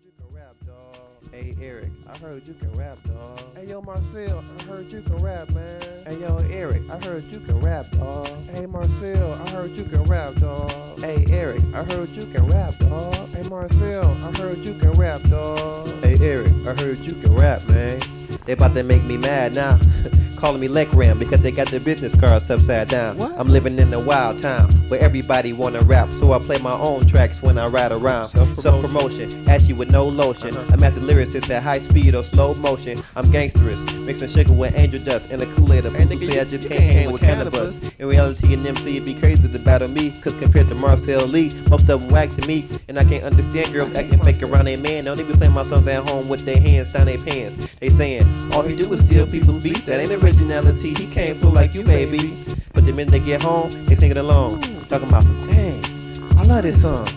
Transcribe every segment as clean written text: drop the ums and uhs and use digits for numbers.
you can rap, dawg. Hey Eric, I heard you can rap, dawg. Hey yo Marcel, I heard you can rap, man. Hey yo Eric, I heard you can rap, dawg. Hey Marcel, I heard you can rap, dawg. Hey Eric, I heard you can rap, dawg. Hey Marcel, I heard you can rap, dawg. Hey Eric, I heard you can rap, man. They about to make me mad now. Calling me Lek Ram because they got their business cards upside down. What? I'm living in a wild town where everybody wanna rap, so I play my own tracks when I ride around. Self-promotion, ashy with no lotion. I'm at the lyricist at high speed or slow motion. I'm gangsterous, mixing sugar with angel dust and a Kool-Aid. People say I just can't hang with cannabis. In reality, an MC, it'd be crazy to battle me, cause compared to Marcel Lee, most of them whack to me. And I can't understand girls acting fake around their man. Don't even play my songs at home with their hands down their pants. They saying, all he do is steal people's beats. That ain't originality, he can't fool like you, baby. But the minute they get home, they sing it along. Talking about some, dang, I love this song.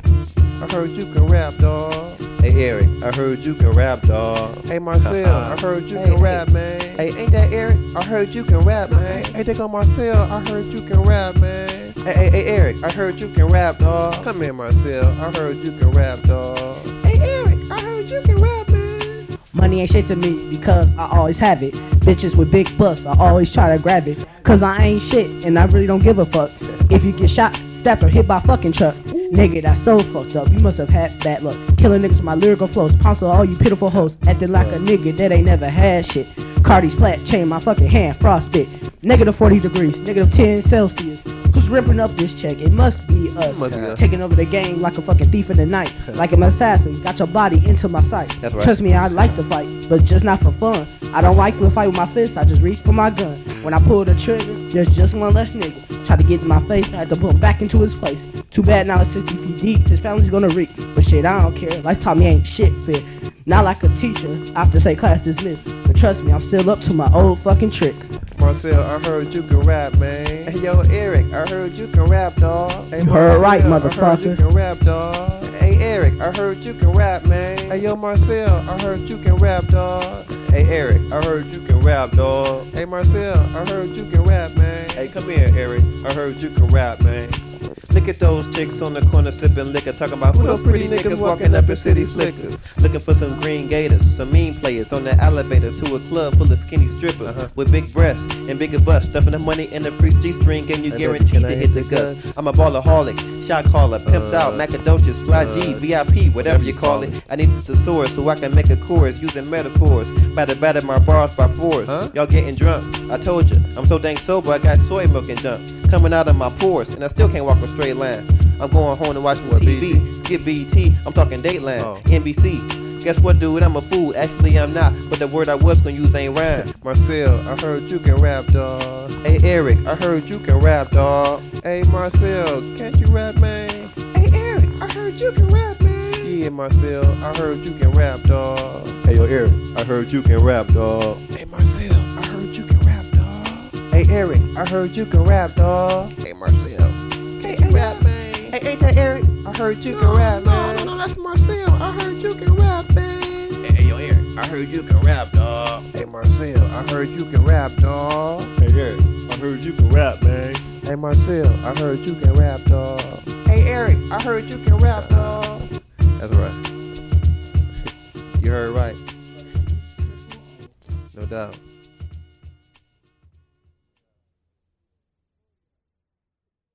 I heard you can rap, dawg. Hey Eric, I heard you can rap, dawg. Hey Marcel, I heard you can rap, man. Hey, ain't that Eric? I heard you can rap, man. Hey, they go Marcel, I heard you can rap, man. Hey Eric, I heard you can rap, dawg. Come here Marcel, I heard you can rap, dawg. Hey Eric, I heard you can rap, man. Money ain't shit to me because I always have it. Bitches with big butts, I always try to grab it. Cause I ain't shit and I really don't give a fuck. If you get shot, stabbed or hit by a fucking truck. Nigga, that's so fucked up. You must have had bad luck. Killing niggas with my lyrical flows. Pounce all you pitiful hoes. Acting like a nigga that ain't never had shit. Cardi's plat chain my fucking hand. Frostbit. Negative 40 degrees. Negative 10 Celsius. Who's ripping up this check? It must be us. Taking over the game like a fucking thief in the night. Like an assassin. Got your body into my sight. That's right. Trust me, I like to fight, but just not for fun. I don't like to fight with my fists. I just reach for my gun. When I pull the trigger, there's just one less nigga. Try to get in my face, I had to put him back into his place. Too bad now it's 60 feet deep, his family's gonna reek. But shit, I don't care, life taught me ain't shit fit. Not like a teacher, I have to say class dismissed. But trust me, I'm still up to my old fucking tricks. Marcel, I heard you can rap, man. Hey yo Eric, I heard you can rap, dawg. Hey, You heard right, I heard you motherfucker. can rap, dawg. Hey Eric, I heard you can rap, man. Hey yo Marcel, I heard you can rap, dawg. Hey Eric, I heard you can rap, dawg. Hey Marcel, I heard you can rap, man. Hey come here Eric, I heard you can rap, man. Look at those chicks on the corner sipping liquor, talking about who those pretty niggas walking up in city slickers. Looking for some green gators, some mean players on the elevator to a club full of skinny strippers with big breasts and bigger butts, stuffing the money in the free G-string and you guaranteed to hit the guts. I'm a ballaholic, shot caller, pimped out, Macadocious, Fly G, VIP, whatever you call it. I need the thesaurus so I can make a chorus using metaphors. Batter my bars by fours. Y'all getting drunk. I told you, I'm so dang sober I got soy milk and junk coming out of my pores, and I still can't walk a straight line. I'm going home and watching TV, skip BET, I'm talking Dateline, NBC. Guess what, dude? I'm a fool. Actually, I'm not, but the word I was gonna use ain't rhyme. Marcel, I heard you can rap, dawg. Hey Eric, I heard you can rap, dawg. Hey Marcel, can't you rap, man? Hey Eric, I heard you can rap, man. Yeah, Marcel, I heard you can rap, dawg. Hey yo, Eric, I heard you can rap, dawg. Hey Marcel, I heard you can rap, dawg. Hey Eric, I heard you can rap, dawg. Hey Marcel, can't you rap, man? Hey, ain't that Eric? I heard you can rap, man. No, that's Marcel. I heard you can rap, man. Hey, yo, Eric, I heard you can rap, dawg. Hey, Marcel, I heard you can rap, dawg. Hey, Eric, I heard you can rap, man. Hey, Marcel, I heard you can rap, dawg. Hey, Eric, I heard you can rap, dawg. That's right. You heard right. No doubt.